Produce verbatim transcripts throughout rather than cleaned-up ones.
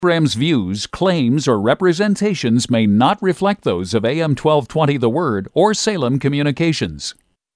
program's views, claims, or representations may not reflect those of A M twelve twenty The Word or Salem Communications.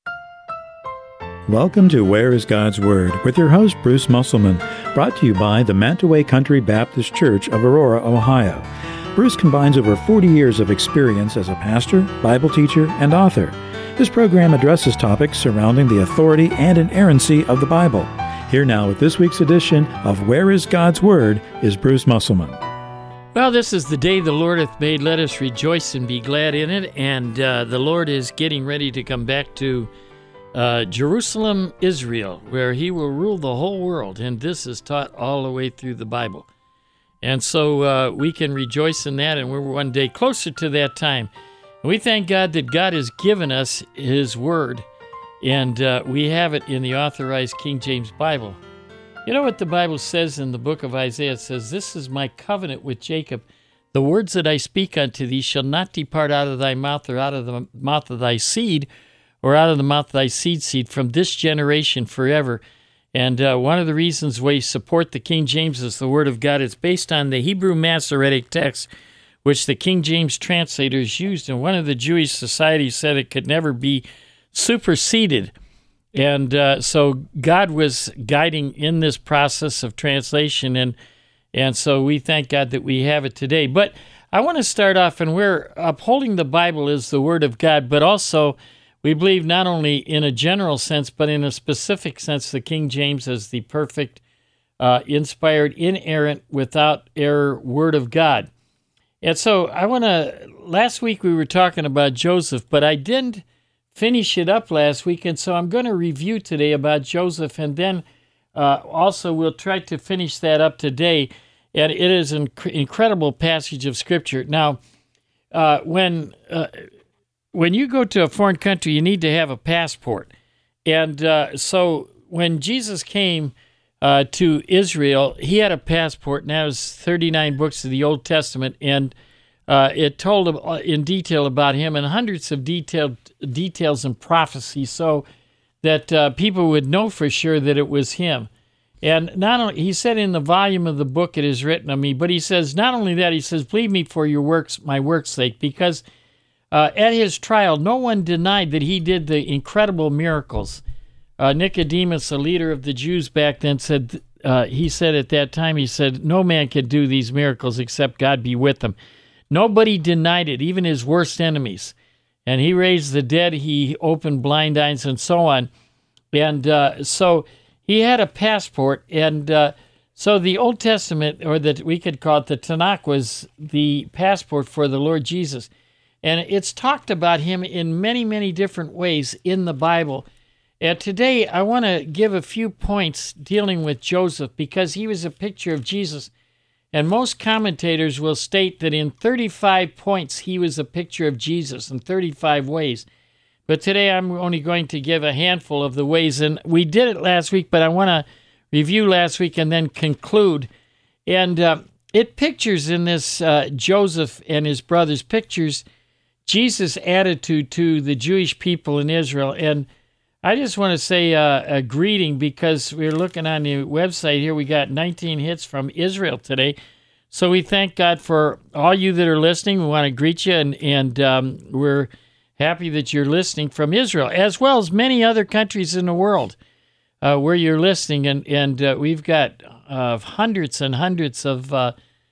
Welcome to Where is God's Word with your host, Bruce Musselman, brought to you by the Mantaway Country Baptist Church of Aurora, Ohio. Bruce combines over forty years of experience as a pastor, Bible teacher, and author. This program addresses topics surrounding the authority and inerrancy of the Bible. Here now with this week's edition of Where is God's Word is Bruce Musselman. Well, this is the day the Lord hath made. Let us rejoice and be glad in it. And uh, the Lord is getting ready to come back to uh, Jerusalem, Israel, where he will rule the whole world. And this is taught all the way through the Bible. And so uh, we can rejoice in that, and we're one day closer to that time. And we thank God that God has given us his word, and uh, we have it in the authorized King James Bible. You know what the Bible says in the book of Isaiah? It says, "This is my covenant with Jacob. The words that I speak unto thee shall not depart out of thy mouth, or out of the mouth of thy seed, or out of the mouth of thy seed seed, from this generation forever." And uh, one of the reasons we support the King James as the Word of God is based on the Hebrew Masoretic text, which the King James translators used. And one of the Jewish societies said it could never be superseded. And uh, so God was guiding in this process of translation, and and so we thank God that we have it today. But I want to start off, and we're upholding the Bible as the Word of God, but also we believe not only in a general sense, but in a specific sense, the King James as the perfect, uh, inspired, inerrant, without error Word of God. And so I want to, last week we were talking about Joseph, but I didn't finish it up last week, and so I'm going to review today about Joseph, and then uh, also we'll try to finish that up today. And it is an inc- incredible passage of Scripture. Now, uh, when... Uh, When you go to a foreign country, you need to have a passport. And uh, so when Jesus came uh, to Israel, he had a passport, and that was thirty-nine books of the Old Testament, and uh, it told in detail about him and hundreds of detailed details and prophecies so that uh, people would know for sure that it was him. And not only, he said in the volume of the book it is written of me, but he says not only that, he says, believe me for your works, my works' sake, because Uh, at his trial, no one denied that he did the incredible miracles. Uh, Nicodemus, a leader of the Jews back then, said, uh, he said at that time, he said, no man could do these miracles except God be with them. Nobody denied it, even his worst enemies. And he raised the dead, he opened blind eyes, and so on. And uh, so he had a passport, and uh, so the Old Testament, or that we could call it the Tanakh, was the passport for the Lord Jesus. And it's talked about him in many, many different ways in the Bible. And today I want to give a few points dealing with Joseph, because he was a picture of Jesus. And most commentators will state that in thirty-five points he was a picture of Jesus in thirty-five ways. But today I'm only going to give a handful of the ways. And we did it last week, but I want to review last week and then conclude. And uh, it pictures in this uh, Joseph and his brothers, pictures Jesus' attitude to the Jewish people in Israel. And I just want to say uh, a greeting, because we're looking on the website here. We got nineteen hits from Israel today. So we thank God for all you that are listening. We want to greet you, and, and um, we're happy that you're listening from Israel, as well as many other countries in the world uh, where you're listening. And, and uh, we've got uh, hundreds and hundreds of uh,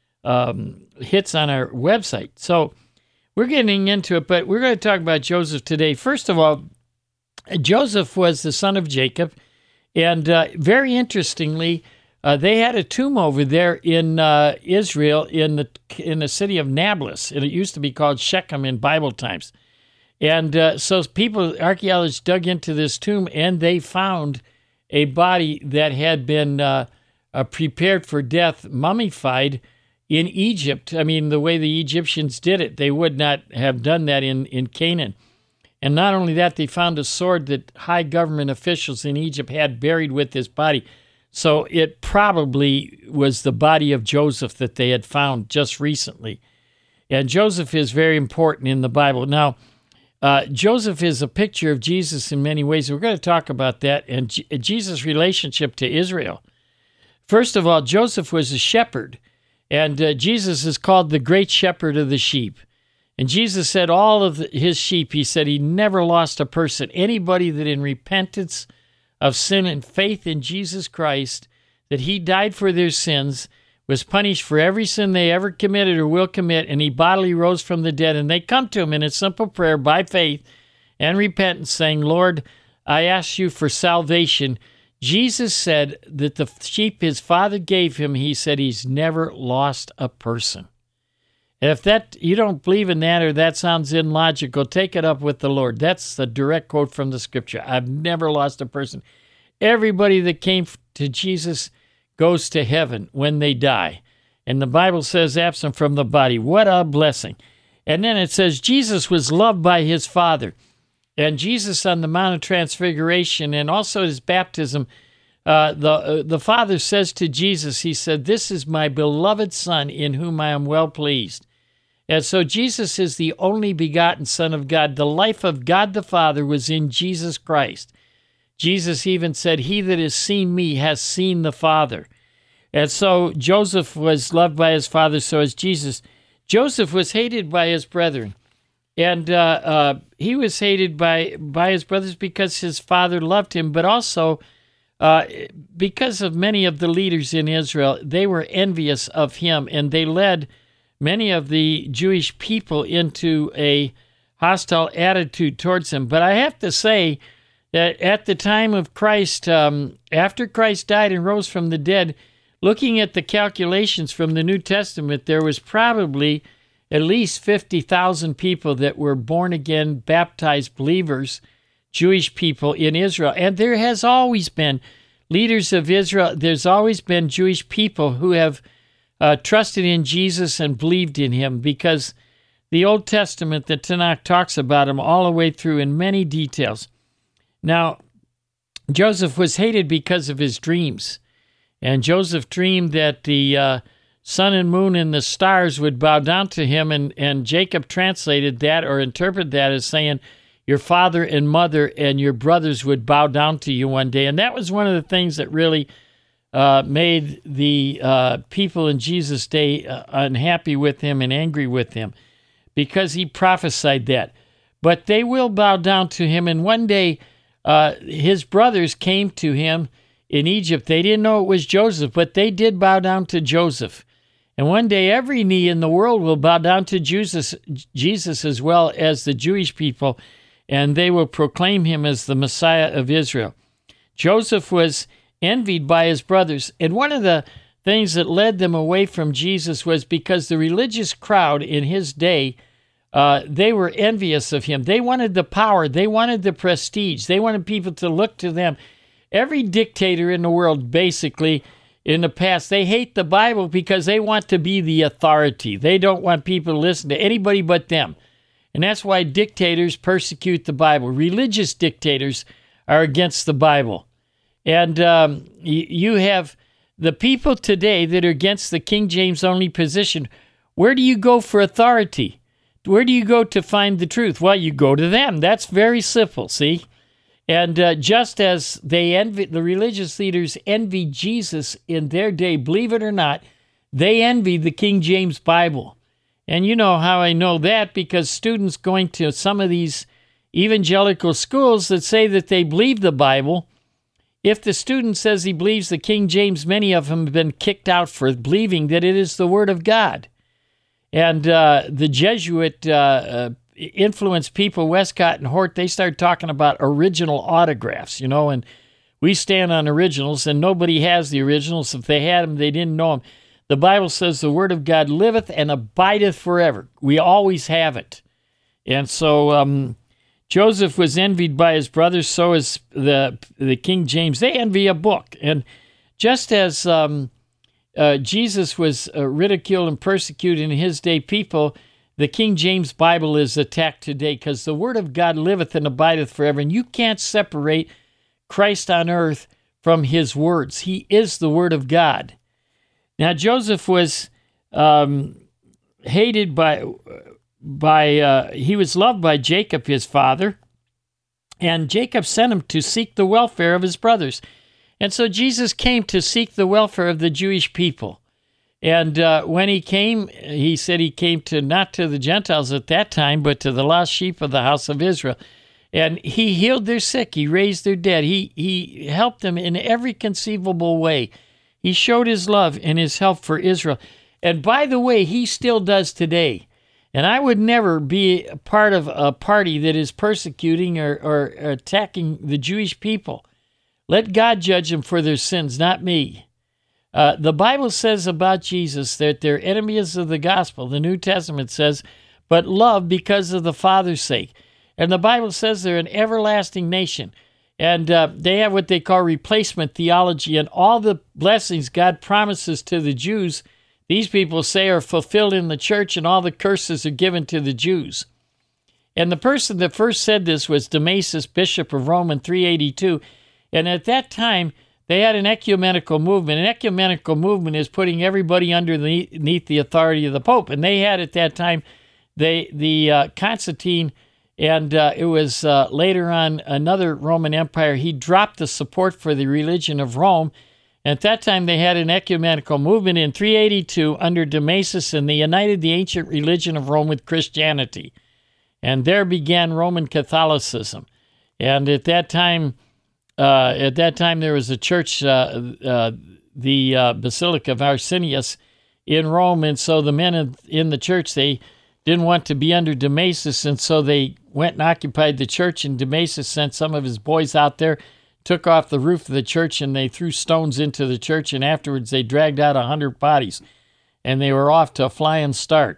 um, hits on our website. So we're getting into it, but we're going to talk about Joseph today. First of all, Joseph was the son of Jacob, and uh, very interestingly, uh, they had a tomb over there in uh, Israel in the in the city of Nablus, and it used to be called Shechem in Bible times. And uh, so people, archaeologists dug into this tomb, and they found a body that had been uh, uh, prepared for death, mummified, in Egypt. I mean, the way the Egyptians did it, they would not have done that in, in Canaan. And not only that, they found a sword that high government officials in Egypt had buried with this body. So it probably was the body of Joseph that they had found just recently. And Joseph is very important in the Bible. Now, uh, Joseph is a picture of Jesus in many ways. We're going to talk about that and J- Jesus' relationship to Israel. First of all, Joseph was a shepherd. And uh, Jesus is called the great shepherd of the sheep. And Jesus said all of the, his sheep, he said he never lost a person. Anybody that in repentance of sin and faith in Jesus Christ, that he died for their sins, was punished for every sin they ever committed or will commit, and he bodily rose from the dead. And they come to him in a simple prayer by faith and repentance, saying, Lord, I ask you for salvation. Jesus said that the sheep his Father gave him, he said he's never lost a person. And if that you don't believe in that or that sounds illogical, take it up with the Lord. That's the direct quote from the Scripture. I've never lost a person. Everybody that came to Jesus goes to heaven when they die. And the Bible says absent from the body. What a blessing. And then it says Jesus was loved by his Father. And Jesus on the Mount of Transfiguration and also his baptism, uh, the, uh, the Father says to Jesus, he said, this is my beloved Son in whom I am well pleased. And so Jesus is the only begotten Son of God. The life of God the Father was in Jesus Christ. Jesus even said, he that has seen me has seen the Father. And so Joseph was loved by his father, so is Jesus. Joseph was hated by his brethren. And uh, uh, he was hated by, by his brothers because his father loved him, but also uh, because of many of the leaders in Israel. They were envious of him, and they led many of the Jewish people into a hostile attitude towards him. But I have to say that at the time of Christ, um, after Christ died and rose from the dead, looking at the calculations from the New Testament, there was probably at least fifty thousand people that were born-again, baptized believers, Jewish people in Israel. And there has always been leaders of Israel. There's always been Jewish people who have uh, trusted in Jesus and believed in him, because the Old Testament, the Tanakh, talks about him all the way through in many details. Now, Joseph was hated because of his dreams. And Joseph dreamed that the uh, sun and moon and the stars would bow down to him, and, and Jacob translated that or interpreted that as saying, your father and mother and your brothers would bow down to you one day. And that was one of the things that really uh, made the uh, people in Jesus' day uh, unhappy with him and angry with him, because he prophesied that. But they will bow down to him, and one day uh, his brothers came to him in Egypt. They didn't know it was Joseph, but they did bow down to Joseph. And one day every knee in the world will bow down to Jesus, Jesus as well as the Jewish people, and they will proclaim him as the Messiah of Israel. Joseph was envied by his brothers, and one of the things that led them away from Jesus was because the religious crowd in his day, uh, they were envious of him. They wanted the power. They wanted the prestige. They wanted people to look to them. Every dictator in the world, basically, in the past, they hate the Bible because they want to be the authority. They don't want people to listen to anybody but them. And that's why dictators persecute the Bible. Religious dictators are against the Bible. And um, you have the people today that are against the King James only position. Where do you go for authority? Where do you go to find the truth? Well, you go to them. That's very simple, see? And uh, just as they envy, the religious leaders envied Jesus in their day, believe it or not, they envied the King James Bible. And you know how I know that, because students going to some of these evangelical schools that say that they believe the Bible, if the student says he believes the King James, many of them have been kicked out for believing that it is the Word of God. And uh, the Jesuit uh, uh, influenced people, Westcott and Hort, they started talking about original autographs, you know, and we stand on originals, and nobody has the originals. If they had them, they didn't know them. The Bible says the Word of God liveth and abideth forever. We always have it. And so um, Joseph was envied by his brothers, so is the, the King James. They envy a book. And just as um, uh, Jesus was uh, ridiculed and persecuted in his day, people, the King James Bible is attacked today, because the Word of God liveth and abideth forever. And you can't separate Christ on earth from his words. He is the Word of God. Now, Joseph was um, hated by, by uh, he was loved by Jacob, his father, and Jacob sent him to seek the welfare of his brothers. And so Jesus came to seek the welfare of the Jewish people. And uh, when he came, he said he came to not to the Gentiles at that time, but to the lost sheep of the house of Israel. And he healed their sick. He raised their dead. He he helped them in every conceivable way. He showed his love and his help for Israel. And by the way, he still does today. And I would never be a part of a party that is persecuting or, or attacking the Jewish people. Let God judge them for their sins, not me. Uh, the Bible says about Jesus that they're enemies of the gospel. The New Testament says, but love because of the Father's sake. And the Bible says they're an everlasting nation. And uh, they have what they call replacement theology. And all the blessings God promises to the Jews, these people say are fulfilled in the church, and all the curses are given to the Jews. And the person that first said this was Damasus, Bishop of Rome in three eighty-two. And at that time, they had an ecumenical movement. An ecumenical movement is putting everybody underneath the authority of the Pope. And they had at that time they the uh, Constantine, and uh, it was uh, later on another Roman Empire. He dropped the support for the religion of Rome. And at that time, they had an ecumenical movement in three eighty-two under Damasus, and they united the ancient religion of Rome with Christianity. And there began Roman Catholicism. And at that time, Uh, at that time, there was a church, uh, uh, the uh, Basilica of Arsenius in Rome, and so the men in, in the church, they didn't want to be under Damasus, and so they went and occupied the church, and Damasus sent some of his boys out there, took off the roof of the church, and they threw stones into the church, and afterwards they dragged out a hundred bodies, and they were off to a flying start.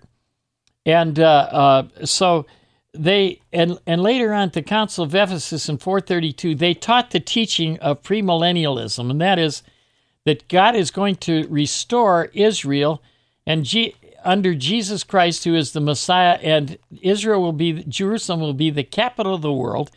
And uh, uh, so... They and and later on at the Council of Ephesus in four thirty-two, they taught the teaching of premillennialism, and that is that God is going to restore Israel and G, under Jesus Christ, who is the Messiah, and Israel will be Jerusalem will be the capital of the world,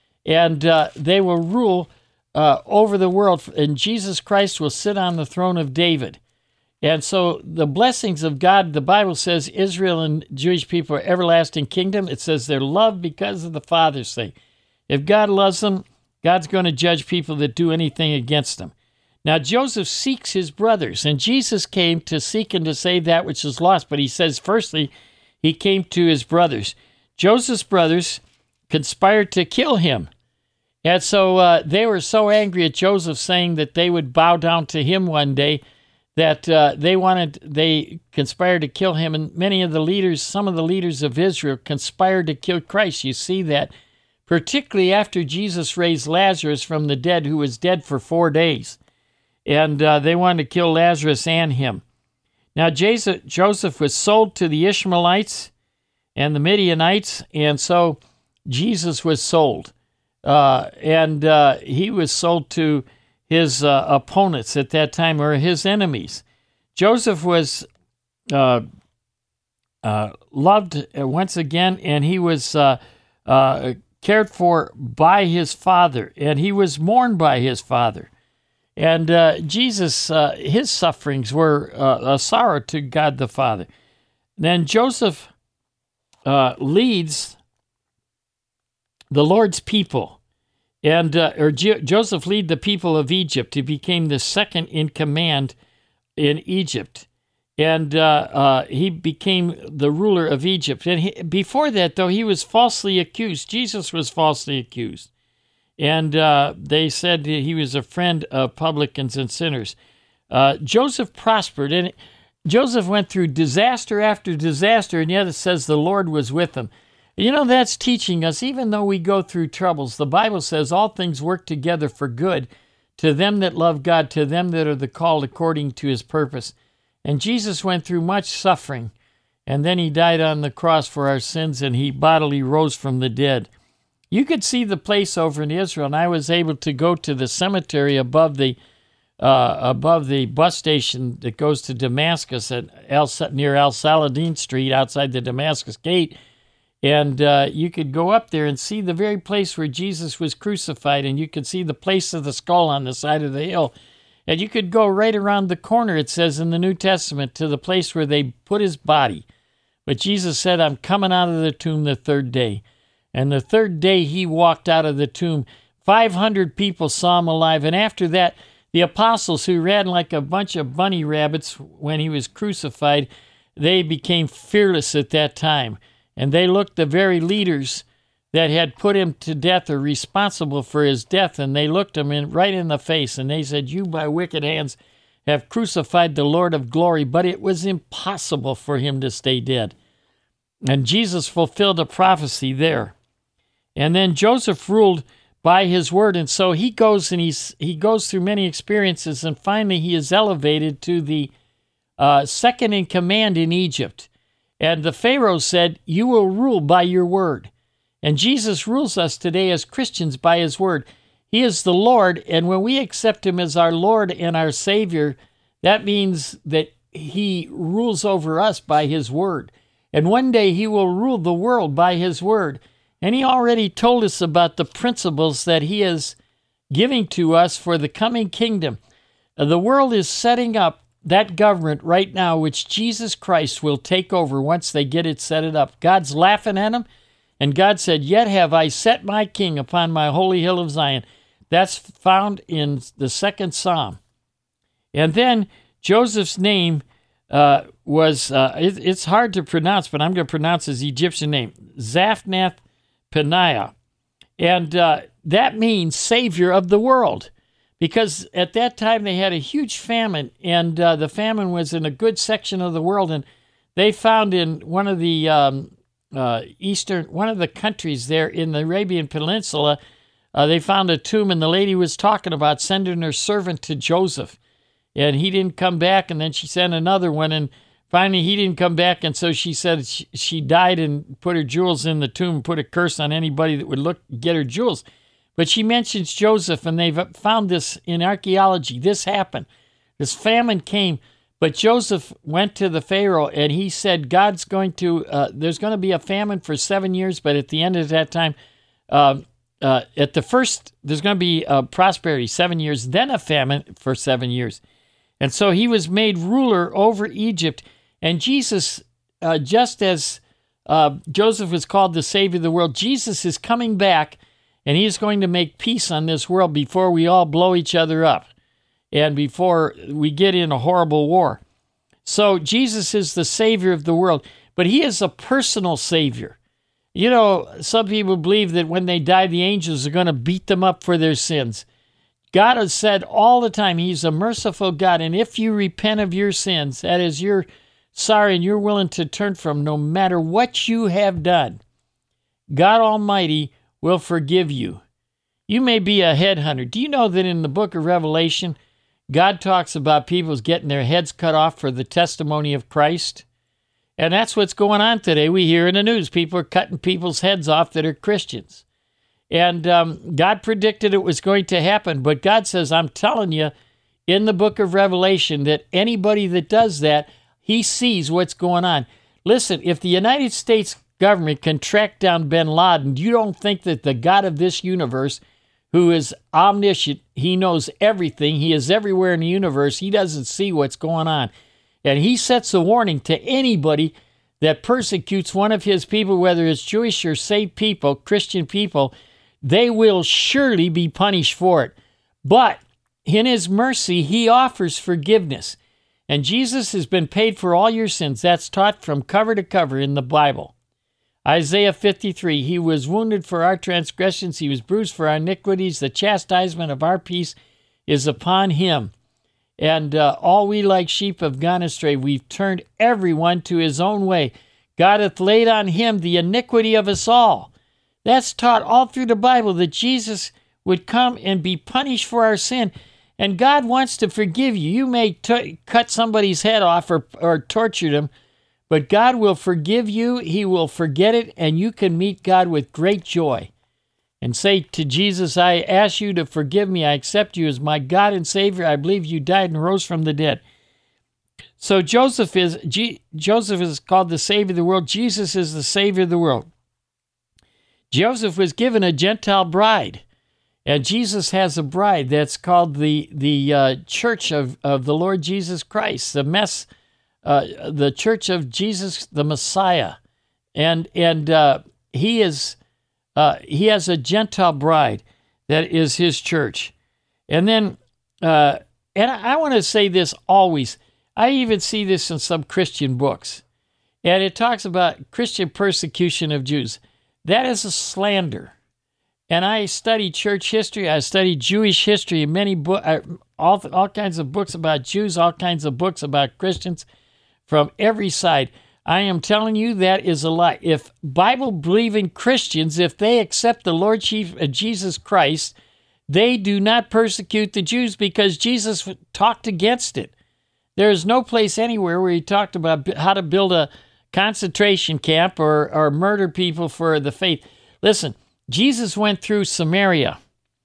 and uh, they will rule uh, over the world, and Jesus Christ will sit on the throne of David. And so the blessings of God, the Bible says Israel and Jewish people are everlasting kingdom. It says they're loved because of the Father's sake. If God loves them, God's going to judge people that do anything against them. Now, Joseph seeks his brothers, and Jesus came to seek and to save that which is lost. But he says, firstly, he came to his brothers. Joseph's brothers conspired to kill him. And so uh, they were so angry at Joseph, saying that they would bow down to him one day, that uh, they wanted, they conspired to kill him. And many of the leaders, some of the leaders of Israel conspired to kill Christ. You see that, particularly after Jesus raised Lazarus from the dead, who was dead for four days. And uh, they wanted to kill Lazarus and him. Now, Joseph was sold to the Ishmaelites and the Midianites, and so Jesus was sold. Uh, and uh, he was sold to his uh, opponents at that time, or his enemies. Joseph was uh, uh, loved once again, and he was uh, uh, cared for by his father, and he was mourned by his father. And uh, Jesus, uh, his sufferings were uh, a sorrow to God the Father. Then Joseph uh, leads the Lord's people. And uh, or J- Joseph led the people of Egypt. He became the second in command in Egypt, and uh, uh, he became the ruler of Egypt. And he, before that, though, he was falsely accused. Jesus was falsely accused, and uh, they said he was a friend of publicans and sinners. Uh, Joseph prospered, and Joseph went through disaster after disaster, and yet it says the Lord was with him. You know, that's teaching us, even though we go through troubles, the Bible says all things work together for good to them that love God, to them that are the called according to his purpose. And Jesus went through much suffering, and then he died on the cross for our sins, and he bodily rose from the dead. You could see the place over in Israel, and I was able to go to the cemetery above the uh, above the bus station that goes to Damascus at El, near Al Saladin Street outside the Damascus Gate. And uh, you could go up there and see the very place where Jesus was crucified, and you could see the place of the skull on the side of the hill. And you could go right around the corner, it says in the New Testament, to the place where they put his body. But Jesus said, I'm coming out of the tomb the third day. And the third day he walked out of the tomb. five hundred people saw him alive. And after that, The apostles who ran like a bunch of bunny rabbits when he was crucified, they became fearless at that time. And they looked the very leaders that had put him to death or responsible for his death, and they looked him in, right in the face, and they said, "You by wicked hands have crucified the Lord of glory." But it was impossible for him to stay dead. And Jesus fulfilled a prophecy there. And then Joseph ruled by his word, and so he goes and he's, he goes through many experiences, and finally he is elevated to the uh, second in command in Egypt. And the Pharaoh said, "You will rule by your word." And Jesus rules us today as Christians by his word. He is the Lord, and when we accept him as our Lord and our Savior, that means that he rules over us by his word. And one day he will rule the world by his word. And he already told us about the principles that he is giving to us for the coming kingdom. The world is setting up that government right now, which Jesus Christ will take over once they get it set it up. God's laughing at them. And God said, "Yet have I set my king upon my holy hill of Zion." That's found in the second Psalm. And then Joseph's name uh, was, uh, it, it's hard to pronounce, but I'm going to pronounce his Egyptian name, Zaphnath-Paneah. And uh, that means Savior of the world. Because at that time they had a huge famine, and uh, the famine was in a good section of the world. And they found in one of the... Um, Uh, eastern, one of the countries there in the Arabian Peninsula, uh, they found a tomb, and the lady was talking about sending her servant to Joseph, and he didn't come back, and then she sent another one, and finally he didn't come back, and so she said she, she died and put her jewels in the tomb, put a curse on anybody that would look get her jewels. But she mentions Joseph, and they've found this in archaeology. This happened. This famine came. But Joseph went to the Pharaoh, and he said, God's going to, uh, there's going to be a famine for seven years, but at the end of that time, uh, uh, at the first, there's going to be uh, prosperity, seven years, then a famine for seven years. And so he was made ruler over Egypt. And Jesus, uh, just as uh, Joseph was called the Savior of the world, Jesus is coming back, and he's going to make peace on this world before we all blow each other up, and before we get in a horrible war. So Jesus is the Savior of the world, but he is a personal Savior. You know, some people believe that when they die, the angels are going to beat them up for their sins. God has said all the time, he's a merciful God, and if you repent of your sins, that is, you're sorry and you're willing to turn from no matter what you have done, God Almighty will forgive you. You may be a headhunter. Do you know that in the book of Revelation, God talks about people getting their heads cut off for the testimony of Christ? And that's what's going on today. We hear in the news, people are cutting people's heads off that are Christians. And um, God predicted it was going to happen, but God says, I'm telling you, in the book of Revelation, that anybody that does that, he sees what's going on. Listen, if the United States government can track down bin Laden, you don't think that the God of this universe, who is omniscient, he knows everything, he is everywhere in the universe, he doesn't see what's going on. And he sets a warning to anybody that persecutes one of his people, whether it's Jewish or saved people, Christian people, they will surely be punished for it. But in his mercy, he offers forgiveness. And Jesus has been paid for all your sins. That's taught from cover to cover in the Bible. Isaiah fifty-three, he was wounded for our transgressions, he was bruised for our iniquities, the chastisement of our peace is upon him. And uh, all we like sheep have gone astray. We've turned everyone to his own way. God hath laid on him the iniquity of us all. That's taught all through the Bible, that Jesus would come and be punished for our sin. And God wants to forgive you. You may t- cut somebody's head off or, or torture them, but God will forgive you. He will forget it, and you can meet God with great joy. And say to Jesus, I ask you to forgive me. I accept you as my God and Savior. I believe you died and rose from the dead. So Joseph is G, Joseph is called the Savior of the world. Jesus is the Savior of the world. Joseph was given a Gentile bride, and Jesus has a bride that's called the the uh, Church of, of the Lord Jesus Christ, the mess, uh, the Church of Jesus the Messiah, and and uh, he is. Uh, he has a Gentile bride that is his church. And then uh, and I, I want to say this always. I even see this in some Christian books. And it talks about Christian persecution of Jews. That is a slander. And I study church history. I study Jewish history, many books, all, all kinds of books about Jews, all kinds of books about Christians from every side. I am telling you that is a lie. If Bible-believing Christians, if they accept the Lord Jesus Christ, they do not persecute the Jews because Jesus talked against it. There is no place anywhere where he talked about how to build a concentration camp or, or murder people for the faith. Listen, Jesus went through Samaria,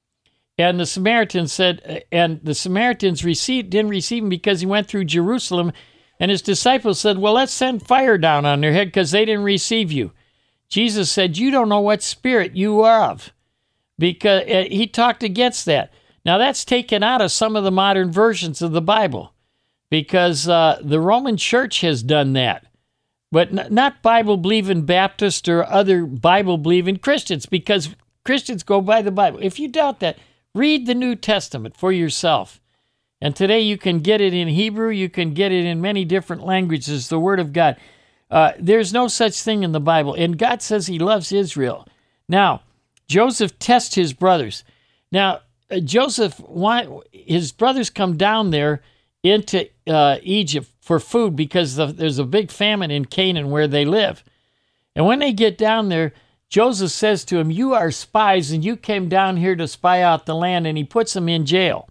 and the Samaritans said, and the Samaritans received didn't receive him because he went through Jerusalem, and his disciples said, well, let's send fire down on their head because they didn't receive you. Jesus said, you don't know what spirit you are of, because uh, he talked against that. Now, that's taken out of some of the modern versions of the Bible, because uh, the Roman Church has done that. But n- not Bible-believing Baptists or other Bible-believing Christians, because Christians go by the Bible. If you doubt that, read the New Testament for yourself. And today you can get it in Hebrew, you can get it in many different languages, the Word of God. Uh, there's no such thing in the Bible. And God says he loves Israel. Now, Joseph tests his brothers. Now, uh, Joseph, why, his brothers come down there into uh, Egypt for food because the, there's a big famine in Canaan where they live. And when they get down there, Joseph says to him, you are spies and you came down here to spy out the land, and he puts them in jail.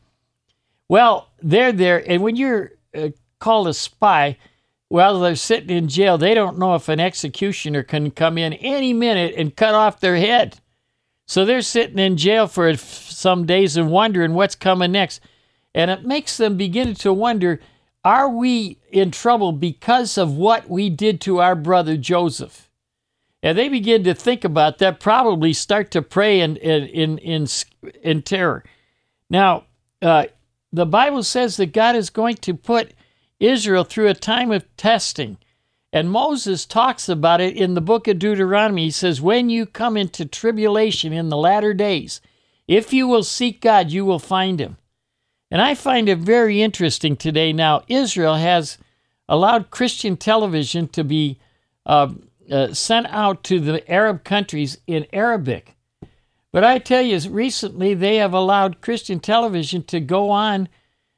Well, they're there, and when you're uh, called a spy, well, they're sitting in jail. They don't know if an executioner can come in any minute and cut off their head. So they're sitting in jail for some days and wondering what's coming next. And it makes them begin to wonder, are we in trouble because of what we did to our brother Joseph? And they begin to think about that, probably start to pray in, in, in, in, in terror. Now, uh, the Bible says that God is going to put Israel through a time of testing. And Moses talks about it in the book of Deuteronomy. He says, when you come into tribulation in the latter days, if you will seek God, you will find him. And I find it very interesting today. Now, Israel has allowed Christian television to be uh, uh, sent out to the Arab countries in Arabic. But I tell you, recently they have allowed Christian television to go on,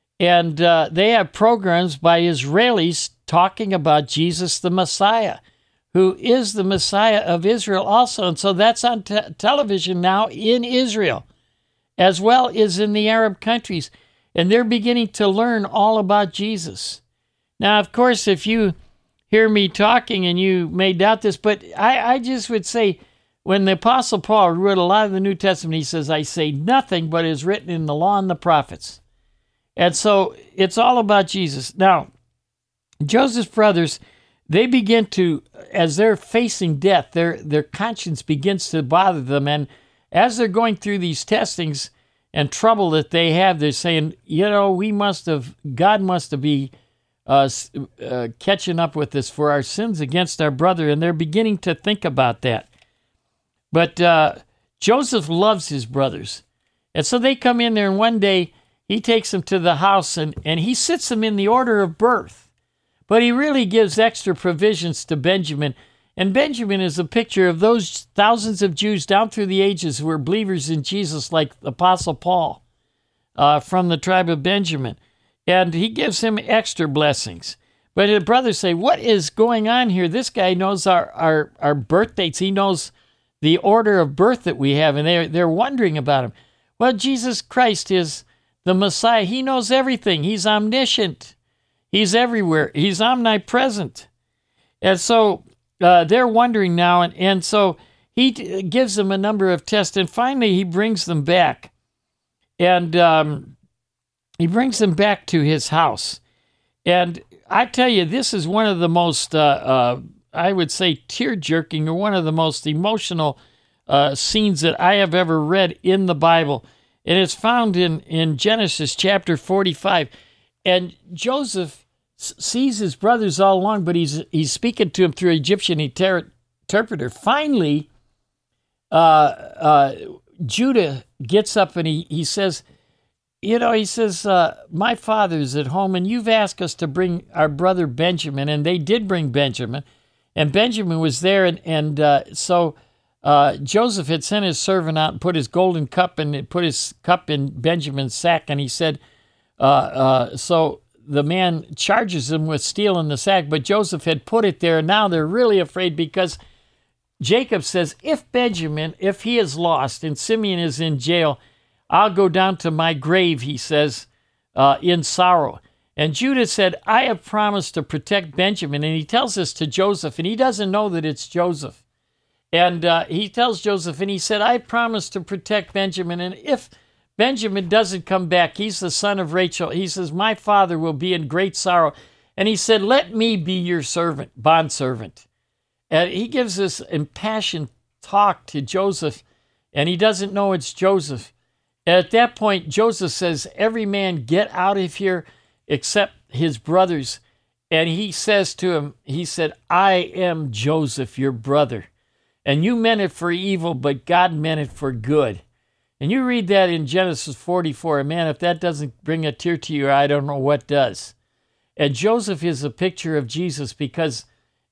and uh, they have programs by Israelis talking about Jesus the Messiah, who is the Messiah of Israel also. And so that's on te- television now in Israel, as well as in the Arab countries. And they're beginning to learn all about Jesus. Now, of course, if you hear me talking and you may doubt this, but I, I just would say, when the Apostle Paul wrote a lot of the New Testament, he says, I say nothing but is written in the law and the prophets. And so it's all about Jesus. Now, Joseph's brothers, they begin to, as they're facing death, their, their conscience begins to bother them. And as they're going through these testings and trouble that they have, they're saying, you know, we must have, God must have been uh, uh, catching up with us for our sins against our brother. And they're beginning to think about that. But uh, Joseph loves his brothers. And so they come in there, and one day he takes them to the house, and, and he sits them in the order of birth. But he really gives extra provisions to Benjamin. And Benjamin is a picture of those thousands of Jews down through the ages who were believers in Jesus, like the Apostle Paul uh, from the tribe of Benjamin. And he gives him extra blessings. But his brothers say, what is going on here? This guy knows our, our, our birth dates. He knows the order of birth that we have, and they're, they're wondering about him. Well, Jesus Christ is the Messiah. He knows everything. He's omniscient. He's everywhere. He's omnipresent. And so uh, they're wondering now, and, and so he t- gives them a number of tests, and finally he brings them back. And um, he brings them back to his house. And I tell you, this is one of the most... Uh, uh, I would say tear-jerking, or one of the most emotional uh, scenes that I have ever read in the Bible. And it's found in, in Genesis chapter forty-five. And Joseph s- sees his brothers all along, but he's he's speaking to them through Egyptian inter- interpreter. Finally, uh, uh, Judah gets up and he, he says, you know, he says, uh, my father's at home, and you've asked us to bring our brother Benjamin, and they did bring Benjamin, and Benjamin was there, and, and uh, so uh, Joseph had sent his servant out and put his golden cup and put his cup in Benjamin's sack, and he said, uh, uh, so the man charges him with stealing the sack, but Joseph had put it there, and now they're really afraid because Jacob says, if Benjamin, if he is lost and Simeon is in jail, I'll go down to my grave, he says, uh, in sorrow. And Judah said, I have promised to protect Benjamin. And he tells this to Joseph, and he doesn't know that it's Joseph. And uh, he tells Joseph, and he said, I promised to protect Benjamin. And if Benjamin doesn't come back, he's the son of Rachel. He says, my father will be in great sorrow. And he said, let me be your servant, bondservant. And he gives this impassioned talk to Joseph, and he doesn't know it's Joseph. At that point, Joseph says, every man get out of here except his brothers. And he says to him, he said, I am Joseph, your brother. And you meant it for evil, but God meant it for good. And you read that in Genesis forty-four. And man, if that doesn't bring a tear to your eye, I don't know what does. And Joseph is a picture of Jesus because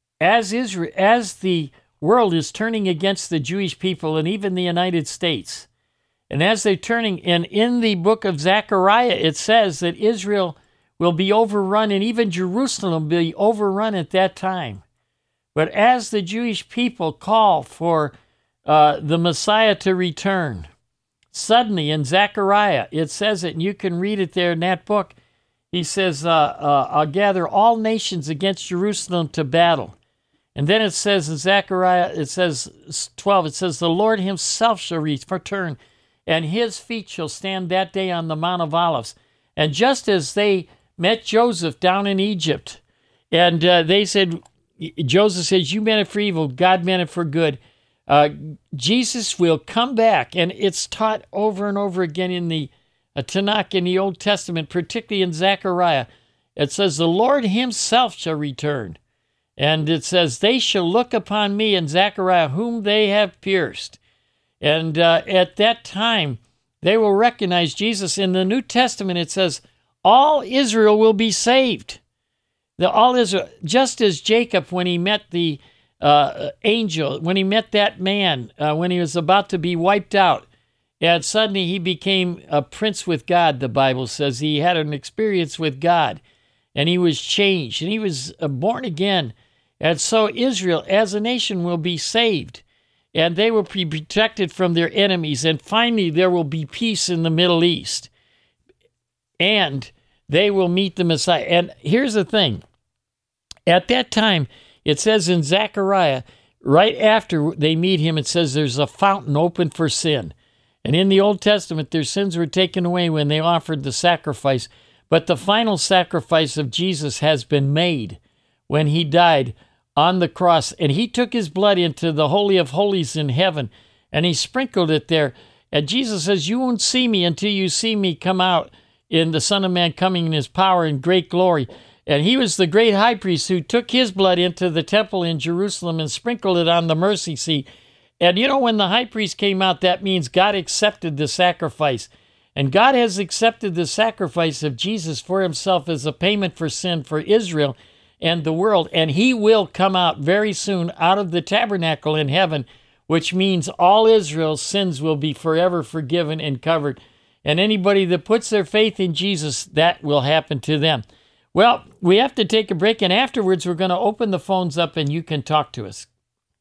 as Israel, as the world is turning against the Jewish people and even the United States, and as they're turning, and in the book of Zechariah, it says that Israel will be overrun, and even Jerusalem will be overrun at that time. But as the Jewish people call for uh, the Messiah to return, suddenly in Zechariah, it says it, and you can read it there in that book. He says, uh, uh, I'll gather all nations against Jerusalem to battle. And then it says in Zechariah, it says twelve, it says, the Lord himself shall return, and his feet shall stand that day on the Mount of Olives. And just as they met Joseph down in Egypt, and uh, they said, Joseph says, you meant it for evil, God meant it for good. Uh, Jesus will come back, and it's taught over and over again in the uh, Tanakh, in the Old Testament, particularly in Zechariah. It says, the Lord himself shall return. And it says, they shall look upon me, in Zechariah, whom they have pierced. And uh, at that time, they will recognize Jesus. In the New Testament, it says, all Israel will be saved. The all Israel, just as Jacob, when he met the uh, angel, when he met that man, uh, when he was about to be wiped out, and suddenly he became a prince with God, the Bible says. He had an experience with God, and he was changed, and he was uh, born again. And so Israel, as a nation, will be saved. And they will be protected from their enemies. And finally, there will be peace in the Middle East. And they will meet the Messiah. And here's the thing. At that time, it says in Zechariah, right after they meet him, it says there's a fountain open for sin. And in the Old Testament, their sins were taken away when they offered the sacrifice. But the final sacrifice of Jesus has been made when he died on the cross, and he took his blood into the Holy of Holies in heaven, and he sprinkled it there. And Jesus says, you won't see me until you see me come out in the Son of Man coming in his power and great glory. And he was the great high priest who took his blood into the temple in Jerusalem and sprinkled it on the mercy seat. And you know, when the high priest came out, that means God accepted the sacrifice. And God has accepted the sacrifice of Jesus for himself as a payment for sin for Israel and the world, and he will come out very soon out of the tabernacle in heaven, which means all Israel's sins will be forever forgiven and covered. And anybody that puts their faith in Jesus, that will happen to them. Well, we have to take a break, and afterwards we're going to open the phones up and you can talk to us.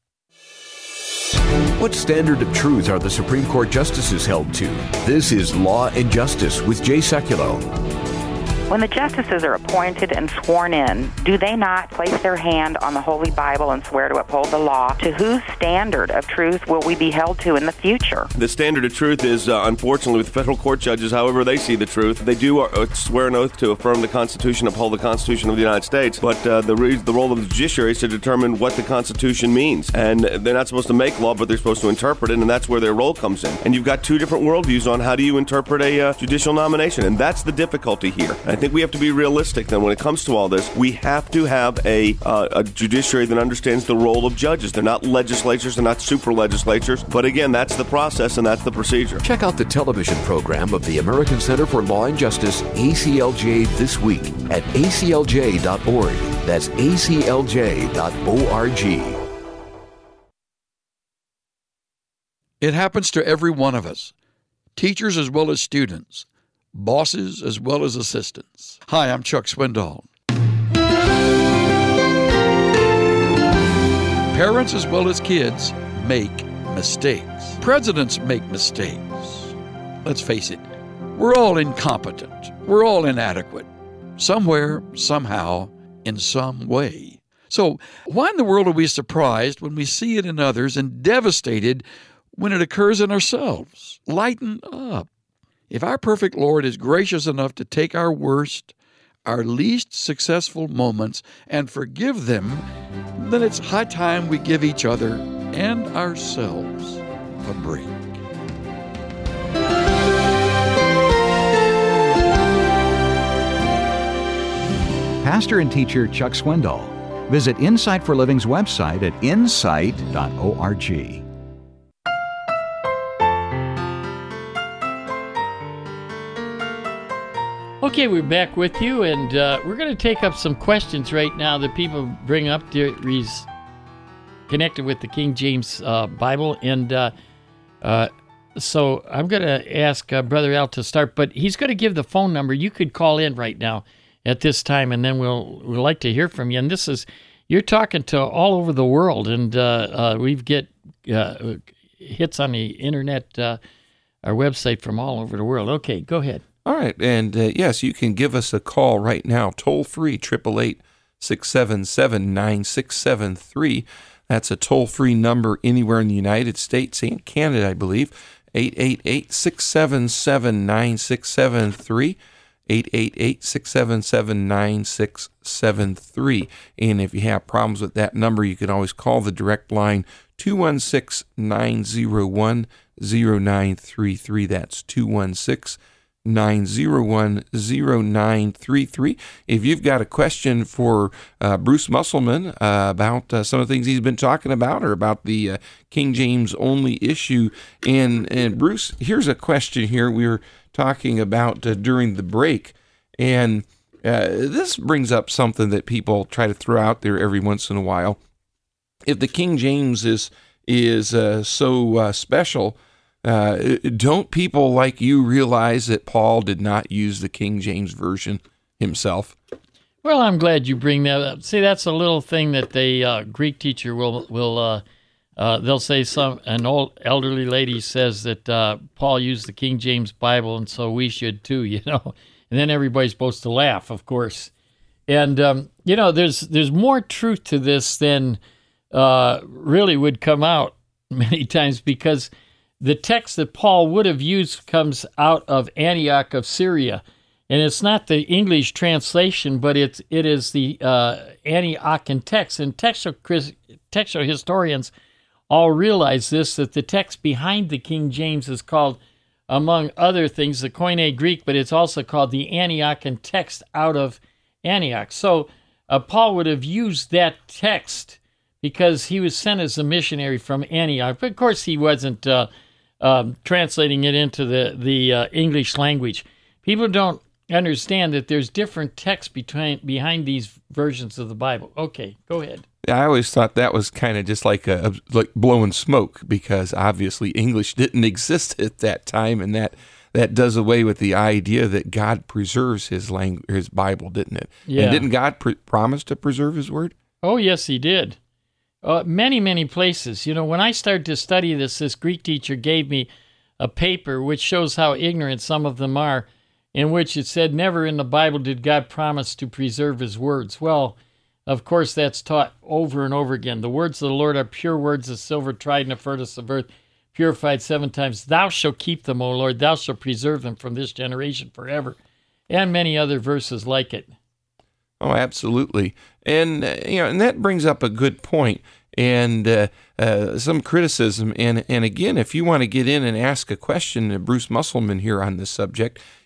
What standard of truth are the Supreme Court justices held to? This is Law and Justice with Jay Sekulow. When the justices are appointed and sworn in, do they not place their hand on the Holy Bible and swear to uphold the law? To whose standard of truth will we be held to in the future? The standard of truth is, uh, unfortunately, with federal court judges, however they see the truth, they do uh, swear an oath to affirm the Constitution, uphold the Constitution of the United States, but uh, the, re- the role of the judiciary is to determine what the Constitution means. And they're not supposed to make law, but they're supposed to interpret it, and that's where their role comes in. And you've got two different worldviews on how do you interpret a uh, judicial nomination, and that's the difficulty here. I think we have to be realistic then when it comes to all this. We have to have a, uh, a judiciary that understands the role of judges. They're not legislatures, they're not super legislatures, but again, that's the process and that's the procedure. Check out the television program of the American Center for Law and Justice, A C L J, this week at A C L J dot org. That's A C L J dot org. It happens to every one of us, teachers as well as students, bosses as well as assistants. Hi, I'm Chuck Swindoll. Parents as well as kids make mistakes. Presidents make mistakes. Let's face it, we're all incompetent. We're all inadequate. Somewhere, somehow, in some way. So why in the world are we surprised when we see it in others and devastated when it occurs in ourselves? Lighten up. If our perfect Lord is gracious enough to take our worst, our least successful moments and forgive them, then it's high time we give each other and ourselves a break. Pastor and teacher Chuck Swindoll. Visit Insight for Living's website at insight dot org. Okay, we're back with you, and uh, we're going to take up some questions right now that people bring up to, res, connected with the King James uh, Bible. And uh, uh, so I'm going to ask uh, Brother Al to start, but he's going to give the phone number. You could call in right now at this time, and then we'll we'll like to hear from you. And this is, you're talking to all over the world, and uh, uh, we get uh, hits on the internet, uh, our website from all over the world. Okay, go ahead. All right, and uh, yes, you can give us a call right now, toll-free, eight eight eight, six seven seven, nine six seven three. That's a toll-free number anywhere in the United States and Canada, I believe, eight eight eight, six seven seven, nine six seven three, eight eight eight, six seven seven, nine six seven three. And if you have problems with that number, you can always call the direct line, two one six, nine zero one, zero nine three three. That's two one six, nine zero one, zero nine three three. If you've got a question for uh, Bruce Musselman uh, about uh, some of the things he's been talking about or about the uh, King James only issue, and, and Bruce, here's a question here we were talking about uh, during the break, and uh, this brings up something that people try to throw out there every once in a while. If the King James is, is uh, so uh, special, Uh, don't people like you realize that Paul did not use the King James Version himself? Well, I'm glad you bring that up. See, that's a little thing that the uh, Greek teacher will will uh, uh, they'll say some an old elderly lady says that uh, Paul used the King James Bible, and so we should too, you know. And then everybody's supposed to laugh, of course. And um, you know, there's there's more truth to this than uh, really would come out many times, because the text that Paul would have used comes out of Antioch of Syria, and it's not the English translation, but it's it is the uh, Antiochian text. And textual textual historians all realize this, that the text behind the King James is called, among other things, the Koine Greek, but it's also called the Antiochian text out of Antioch. So uh, Paul would have used that text because he was sent as a missionary from Antioch. But of course, he wasn't Uh, Um, translating it into the, the uh, English language. People don't understand that there's different text between, behind these versions of the Bible. Okay, go ahead. I always thought that was kind of just like a, like blowing smoke, because obviously English didn't exist at that time, and that, that does away with the idea that God preserves his language, his Bible, didn't it? Yeah. And didn't God pre- promise to preserve his word? Oh, yes, he did. Uh, many, many places. You know, when I started to study this, this Greek teacher gave me a paper which shows how ignorant some of them are, in which it said, never in the Bible did God promise to preserve his words. Well, of course, that's taught over and over again. The words of the Lord are pure words of silver, tried in the furnace of earth, purified seven times. Thou shalt keep them, O Lord. Thou shalt preserve them from this generation forever. And many other verses like it. Oh, absolutely. And, uh, you know, and that brings up a good point and uh, uh, some criticism. And, and again, if you want to get in and ask a question to Bruce Musselman here on this subject,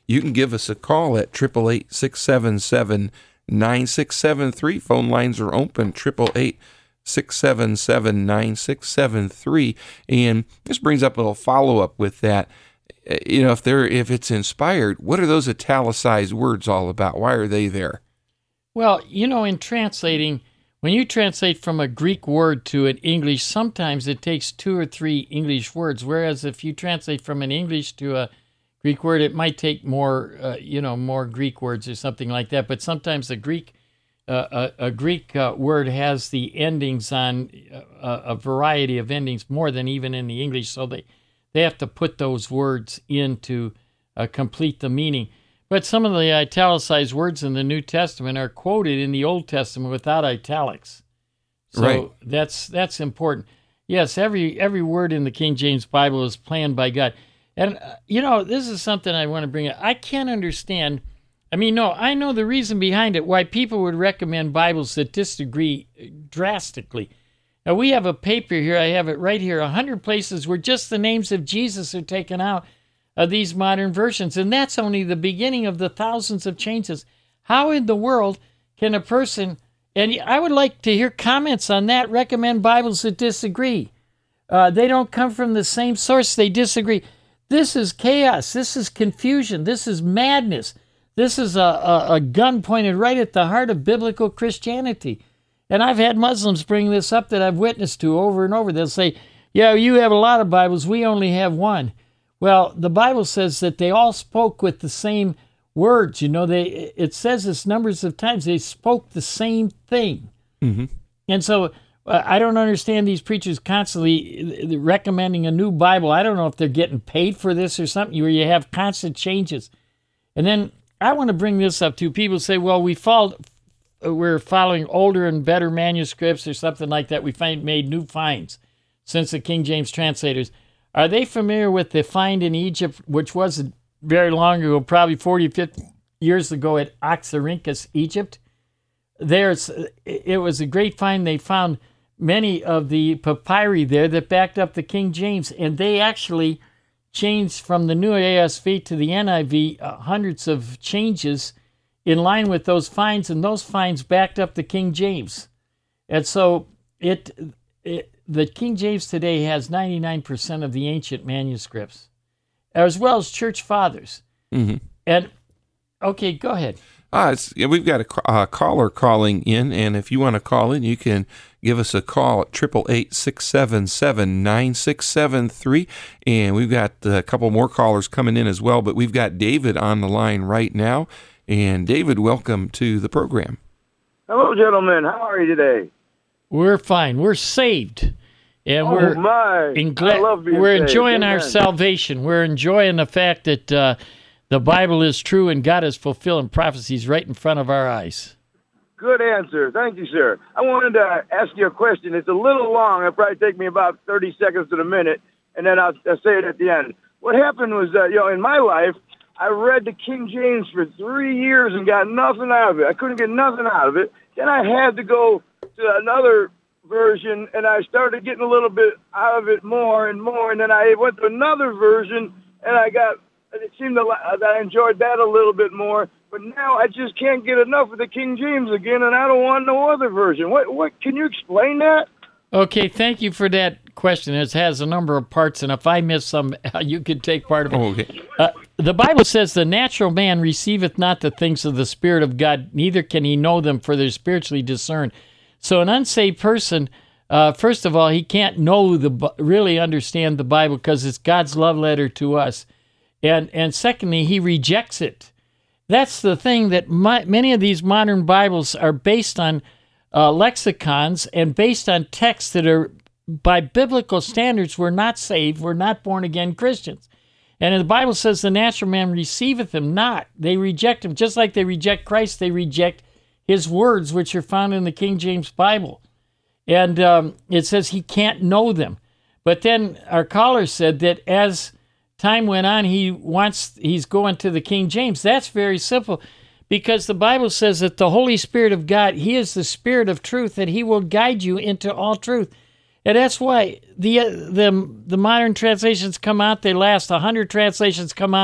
you can give us a call at eight eight eight, six seven seven, nine six seven three. Phone lines are open, eight eight eight, six seven seven, nine six seven three. And this brings up a little follow-up with that. You know, if they're if it's inspired, what are those italicized words all about? Why are they there? Well, you know, in translating, when you translate from a Greek word to an English, sometimes it takes two or three English words, whereas if you translate from an English to a Greek word, it might take more, uh, you know, more Greek words or something like that. But sometimes a Greek uh, a, a Greek uh, word has the endings on a, a variety of endings more than even in the English, so they They have to put those words in to uh, complete the meaning. But some of the italicized words in the New Testament are quoted in the Old Testament without italics. So right. that's that's important. Yes, every every word in the King James Bible is planned by God. And, uh, you know, this is something I want to bring up. I can't understand. I mean, no, I know the reason behind it, why people would recommend Bibles that disagree drastically. Now, we have a paper here, I have it right here, one hundred places where just the names of Jesus are taken out of these modern versions, and that's only the beginning of the thousands of changes. How in the world can a person, and I would like to hear comments on that, recommend Bibles that disagree? Uh, they don't come from the same source, they disagree. This is chaos, this is confusion, this is madness. This is a, a, a gun pointed right at the heart of biblical Christianity. And I've had Muslims bring this up that I've witnessed to over and over. They'll say, yeah, you have a lot of Bibles, we only have one. Well, the Bible says that they all spoke with the same words. You know, they it says this numbers of times. They spoke the same thing. Mm-hmm. And so uh, I don't understand these preachers constantly recommending a new Bible. I don't know if they're getting paid for this or something, where you have constant changes. And then I want to bring this up too. People say, well, we fall... we're following older and better manuscripts or something like that. We find made new finds since the King James translators. Are they familiar with the find in Egypt, which was very long ago, probably forty, fifty years ago at Oxyrhynchus, Egypt? There's, it was a great find. They found many of the papyri there that backed up the King James, and they actually changed from the New A S V to the N I V uh, hundreds of changes in line with those finds, and those finds backed up the King James. And so it, it the King James today has ninety-nine percent of the ancient manuscripts, as well as church fathers. Mm-hmm. And, okay, go ahead. Ah, it's, yeah, we've got a, a caller calling in, and if you want to call in, you can give us a call at eight eight eight, six seven seven, nine six seven three, and we've got a couple more callers coming in as well, but we've got David on the line right now. And David, welcome to the program. Hello, gentlemen. How are you today? We're fine. We're saved. And oh, we're my. Ingla- I love being we're saved. enjoying Amen. our salvation. We're enjoying the fact that uh, the Bible is true and God is fulfilling prophecies right in front of our eyes. Good answer. Thank you, sir. I wanted to ask you a question. It's a little long. It'll probably take me about thirty seconds to the minute, and then I'll, I'll say it at the end. What happened was, uh, you know, in my life, I read the King James for three years and got nothing out of it. I couldn't get nothing out of it. Then I had to go to another version, and I started getting a little bit out of it more and more. And then I went to another version, and I got, it seemed that I enjoyed that a little bit more. But now I just can't get enough of the King James again, and I don't want no other version. What? What? Can you explain that? Okay, thank you for that question. It has a number of parts, and if I miss some, you could take part of it. Oh, okay. Uh, the Bible says, the natural man receiveth not the things of the Spirit of God, neither can he know them, for they're spiritually discerned. So an unsaved person, uh, first of all, he can't know, the really understand the Bible because it's God's love letter to us. And, and secondly, he rejects it. That's the thing, that my, many of these modern Bibles are based on Uh, lexicons and based on texts that are, by biblical standards, we're not saved, we're not born-again Christians. And the Bible says the natural man receiveth him not. They reject him. Just like they reject Christ, they reject his words, which are found in the King James Bible. And um, it says he can't know them. But then our caller said that as time went on, he wants, he's going to the King James. That's very simple. Because the Bible says that the Holy Spirit of God, he is the Spirit of truth, that he will guide you into all truth. And that's why the the the modern translations come out. They last, one hundred translations come out,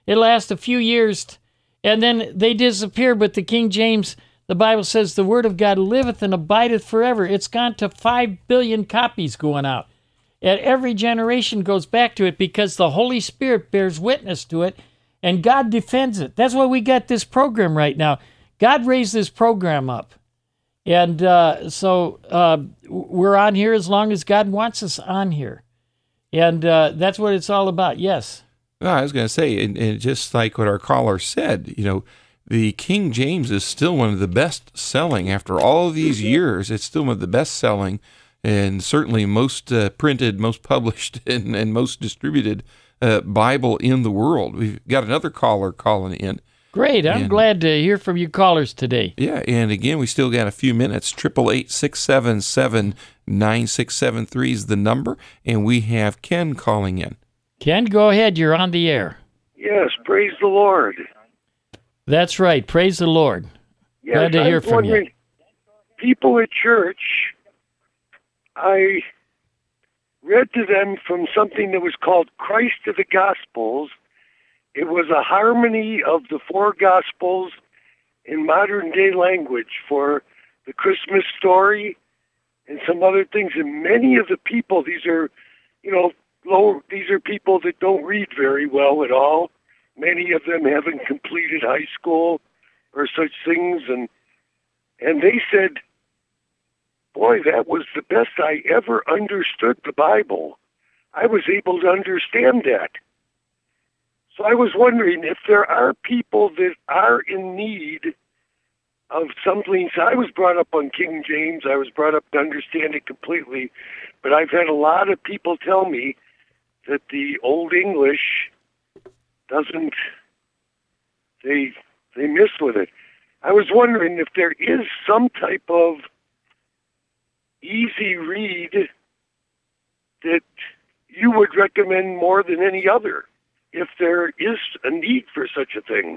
It lasts a few years, t- and then they disappear. But the King James, the Bible says, the Word of God liveth and abideth forever. It's gone to five billion copies going out. And every generation goes back to it because the Holy Spirit bears witness to it, and God defends it. That's why we got this program right now. God raised this program up. And uh, so uh, we're on here as long as God wants us on here. And uh, that's what it's all about, yes. Well, I was going to say, and, and just like what our caller said, you know, the King James is still one of the best-selling. After all of these years, it's still one of the best-selling and certainly most uh, printed, most published, and, and most distributed uh, Bible in the world. We've got another caller calling in. Great. I'm and, glad to hear from you callers today. Yeah, and again, we still got a few minutes. eight eight eight, six seven seven, nine six seven three is the number, and we have Ken calling in. Ken, go ahead. You're on the air. Yes, praise the Lord. That's right. Praise the Lord. Yes, glad to I hear was from wondering, you. People at church, I read to them from something that was called Christ of the Gospels. It was a harmony of the four Gospels in modern-day language for the Christmas story and some other things. And many of the people, these are, you know, low, these are people that don't read very well at all. Many of them haven't completed high school or such things. And and they said, boy, that was the best I ever understood the Bible. I was able to understand that. So I was wondering if there are people that are in need of something. So I was brought up on King James. I was brought up to understand it completely. But I've had a lot of people tell me that the Old English doesn't, they, they miss with it. I was wondering if there is some type of easy read that you would recommend more than any other, if there is a need for such a thing.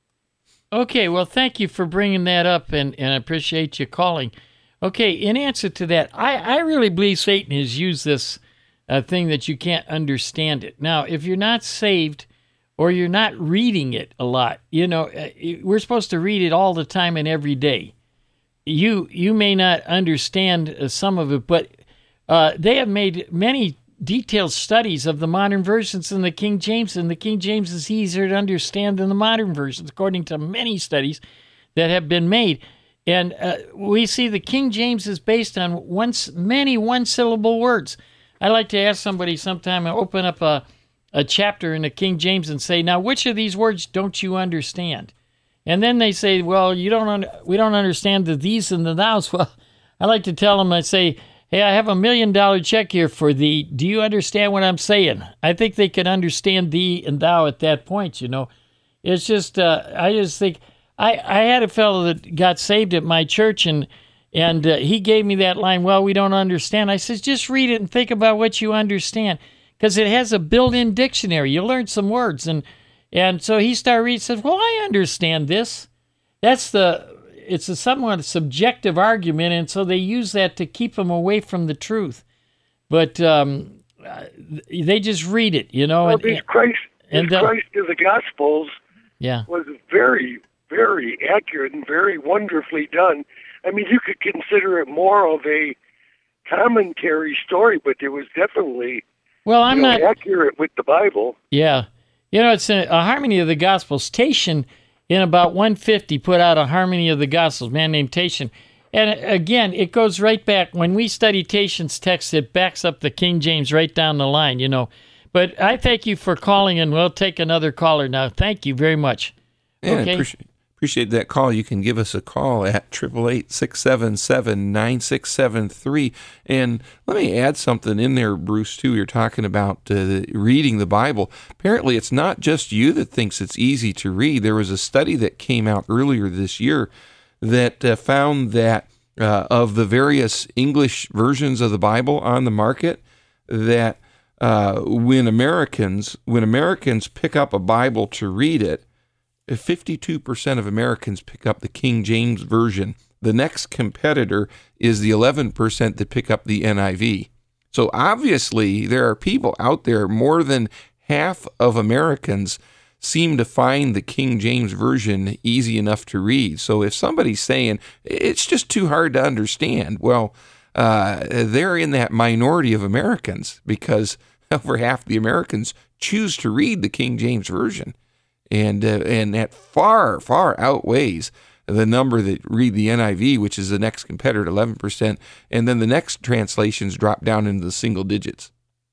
Okay, well, thank you for bringing that up, and, and I appreciate you calling. Okay, in answer to that, I, I really believe Satan has used this uh, thing that you can't understand it. Now, if you're not saved or you're not reading it a lot, you know, we're supposed to read it all the time and every day. You you may not understand uh, some of it, but uh, they have made many detailed studies of the modern versions in the King James, and the King James is easier to understand than the modern versions, according to many studies that have been made. And uh, we see the King James is based on one, many one-syllable words. I like to ask somebody sometime, I open up a, a chapter in the King James and say, now, which of these words don't you understand? And then they say, well, you don't. Un- we don't understand the these and the thous. Well, I like to tell them, I say, hey, I have a million dollar check here for thee. Do you understand what I'm saying? I think they can understand thee and thou at that point, you know. It's just, uh, I just think, I, I had a fellow that got saved at my church, and and uh, he gave me that line, well, we don't understand. I says, just read it and think about what you understand, because it has a built-in dictionary. You learn some words, and and so he started reading, says, well, I understand this. That's the, it's a somewhat subjective argument, and so they use that to keep them away from the truth. But um, they just read it, you know. Well, and, these Christ, and, these uh, Christ of the Gospels yeah. was very, very accurate and very wonderfully done. I mean, you could consider it more of a commentary story, but it was definitely well, I'm you know, not accurate with the Bible. Yeah. You know, it's a, a Harmony of the Gospels. Tatian, in about one fifty, put out a Harmony of the Gospels, a man named Tatian. And again, it goes right back. When we study Tatian's text, it backs up the King James right down the line, you know. But I thank you for calling, and we'll take another caller now. Thank you very much. Yeah, okay. appreciate, appreciate that call. You can give us a call at eight eight eight, six seven seven, nine six seven three. And let me add something in there, Bruce, too. You're talking about uh, reading the Bible. Apparently, it's not just you that thinks it's easy to read. There was a study that came out earlier this year that uh, found that uh, of the various English versions of the Bible on the market, that uh, when Americans when Americans pick up a Bible to read it, fifty-two percent of Americans pick up the King James Version. The next competitor is the eleven percent that pick up the N I V. So obviously there are people out there, more than half of Americans seem to find the King James Version easy enough to read. So if somebody's saying it's just too hard to understand, well, uh, they're in that minority of Americans, because over half the Americans choose to read the King James Version. And, uh, and that far, far outweighs the number that read the N I V, which is the next competitor at eleven percent. And then the next translations drop down into the single digits.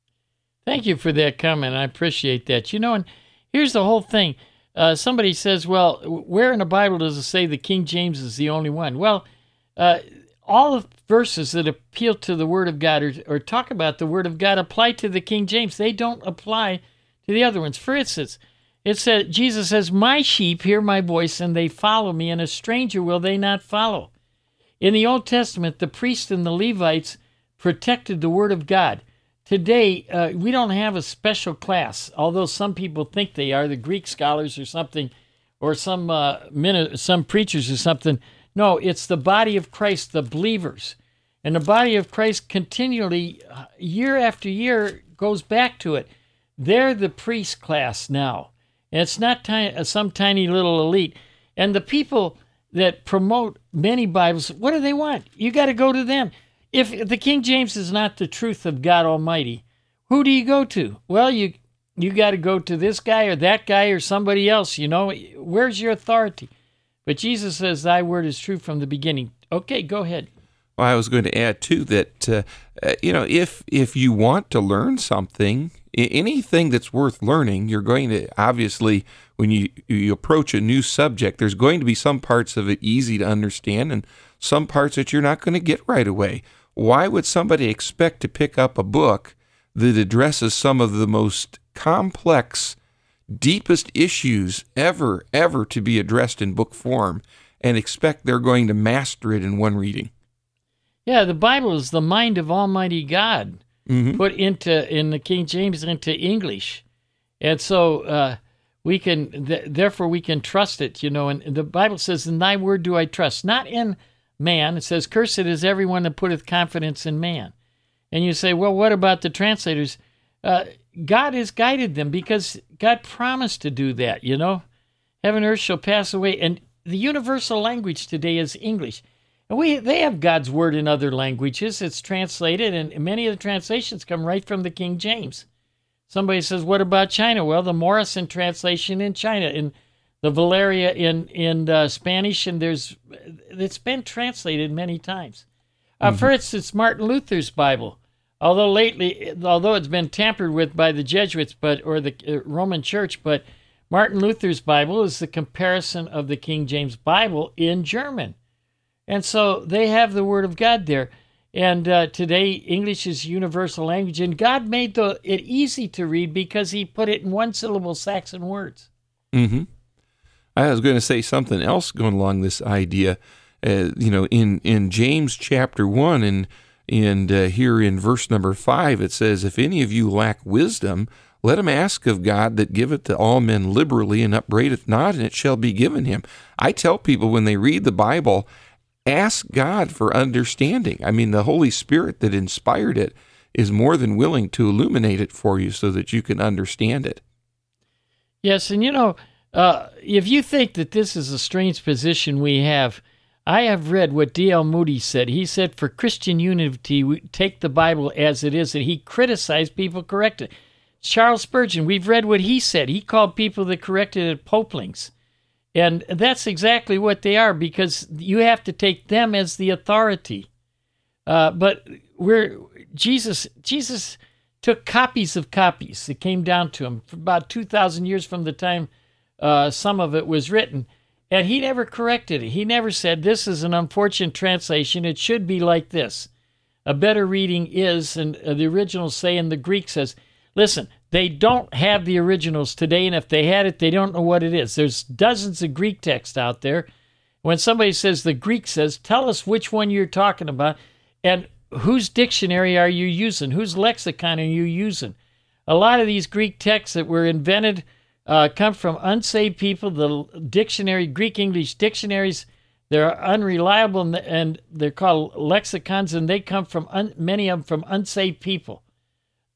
Thank you for that comment. I appreciate that. You know, and here's the whole thing. Uh, somebody says, well, where in the Bible does it say the King James is the only one? Well, uh, all the verses that appeal to the Word of God or, or talk about the Word of God apply to the King James. They don't apply to the other ones. For instance, it said, Jesus says, my sheep hear my voice and they follow me, and a stranger will they not follow. In the Old Testament, the priests and the Levites protected the Word of God. Today, uh, we don't have a special class, although some people think they are, the Greek scholars or something, or some uh, min- some preachers or something. No, it's the body of Christ, the believers. And the body of Christ continually, uh, year after year, goes back to it. They're the priest class now. And it's not tiny, some tiny little elite. And the people that promote many Bibles, what do they want? You got to go to them. If the King James is not the truth of God Almighty, who do you go to? Well, you you got to go to this guy or that guy or somebody else, you know. Where's your authority? But Jesus says, thy word is true from the beginning. Okay, go ahead. Well, I was going to add, too, that, uh, uh, you know, if if you want to learn something, anything that's worth learning, you're going to, obviously, when you, you approach a new subject, there's going to be some parts of it easy to understand and some parts that you're not going to get right away. Why would somebody expect to pick up a book that addresses some of the most complex, deepest issues ever, ever to be addressed in book form and expect they're going to master it in one reading? Yeah, the Bible is the mind of Almighty God, mm-hmm. put into, in the King James, into English. And so uh, we can, th- therefore we can trust it, you know. And the Bible says, in thy word do I trust. Not in man. It says, cursed is everyone that putteth confidence in man. And you say, well, what about the translators? Uh, God has guided them because God promised to do that, you know. Heaven and earth shall pass away. And the universal language today is English. And we they have God's word in other languages. It's translated, and many of the translations come right from the King James. Somebody says, what about China? Well, the Morrison translation in China, in the Valeria in, in uh, Spanish, and there's it's been translated many times. Uh, mm-hmm. For instance, Martin Luther's Bible, although lately, although it's been tampered with by the Jesuits, but or the uh, Roman Church, but Martin Luther's Bible is the comparison of the King James Bible in German. And so they have the Word of God there. And uh, today, English is universal language, and God made the, it easy to read because he put it in one-syllable Saxon words. Mm-hmm. I was going to say something else going along this idea. Uh, you know, in, in James chapter one, and, and uh, here in verse number five, it says, if any of you lack wisdom, let him ask of God that giveth to all men liberally and upbraideth not, and it shall be given him. I tell people when they read the Bible, ask God for understanding. I mean, the Holy Spirit that inspired it is more than willing to illuminate it for you so that you can understand it. Yes, and you know, uh, if you think that this is a strange position we have, I have read what D L Moody said. He said, for Christian unity, we take the Bible as it is, and he criticized people corrected. Charles Spurgeon, we've read what he said. He called people that corrected it poplings. And that's exactly what they are, because you have to take them as the authority. Uh, but we're Jesus. Jesus took copies of copies that came down to him for about two thousand years from the time uh, some of it was written, and he never corrected it. He never said, "This is an unfortunate translation. It should be like this." A better reading is, and the originals say, and the Greek says, "Listen." They don't have the originals today, and if they had it, they don't know what it is. There's dozens of Greek texts out there. When somebody says the Greek says, tell us which one you're talking about, and whose dictionary are you using? Whose lexicon are you using? A lot of these Greek texts that were invented uh, come from unsaved people. The dictionary, Greek-English dictionaries, they're unreliable, and they're called lexicons, and they come from, un- many of them from unsaved people.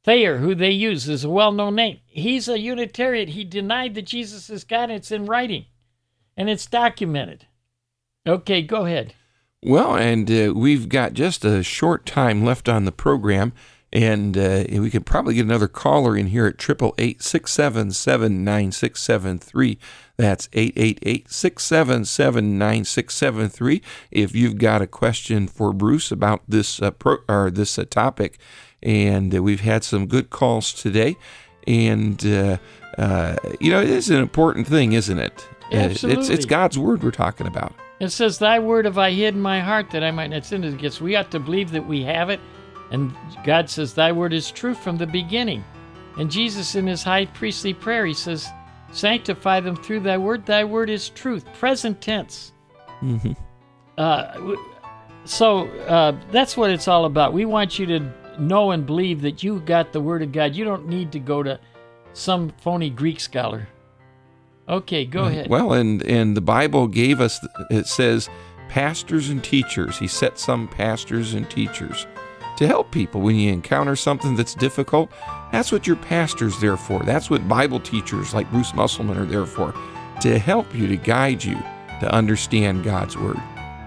Thayer, who they use, is a well-known name. He's a Unitarian. He denied that Jesus is God, and it's in writing, and it's documented. Okay, go ahead. Well, and uh, we've got just a short time left on the program, and uh, we could probably get another caller in here at eight eight eight, six seven seven, nine six seven three. That's eight eight eight, six seven seven, nine six seven three. If you've got a question for Bruce about this uh, pro, or this uh, topic, and uh, we've had some good calls today, and uh, uh, you know, it is an important thing, isn't it? Absolutely. Uh, it's it's God's word we're talking about. It says, "Thy word have I hid in my heart that I might not sin against." We ought to believe that we have it, and God says, "Thy word is true from the beginning." And Jesus, in his high priestly prayer, he says, "Sanctify them through thy word. Thy word is truth." Present tense. Mm-hmm. Uh, so uh, that's what it's all about. We want you to know and believe that you got the word of God. You don't need to go to some phony Greek scholar. Okay, go Right. ahead. Well, and, and the Bible gave us, it says, pastors and teachers. He set some pastors and teachers to help people when you encounter something that's difficult. That's what your pastor's there for. That's what Bible teachers like Bruce Musselman are there for, to help you, to guide you, to understand God's word.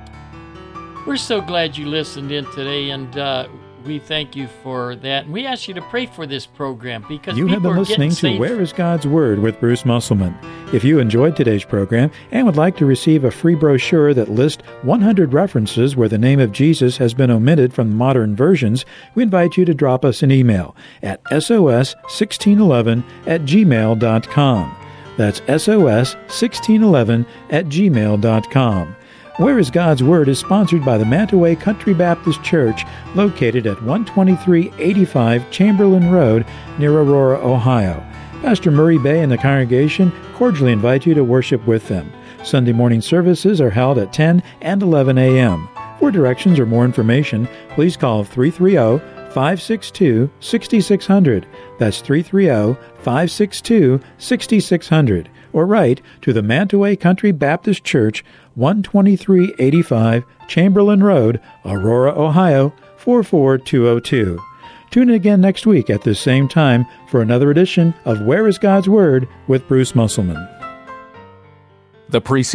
We're so glad you listened in today, and uh, we thank you for that. And we ask you to pray for this program, because You people have been are listening getting to saved. Where is God's Word with Bruce Musselman. If you enjoyed today's program and would like to receive a free brochure that lists one hundred references where the name of Jesus has been omitted from modern versions, we invite you to drop us an email at S O S sixteen eleven at gmail dot com. That's S O S sixteen eleven at gmail dot com. Where is God's Word is sponsored by the Mantaway Country Baptist Church, located at one twenty-three eighty-five Chamberlain Road near Aurora, Ohio. Pastor Murray Bay and the congregation cordially invite you to worship with them. Sunday morning services are held at ten and eleven a.m. For directions or more information, please call three three zero, five six two, six six zero zero. That's three three zero, five six two, six six zero zero. Or write to the Mantaway Country Baptist Church, one twenty-three eighty-five Chamberlain Road, Aurora, Ohio, four four two zero two. Tune in again next week at this same time for another edition of Where is God's Word with Bruce Musselman. The preceding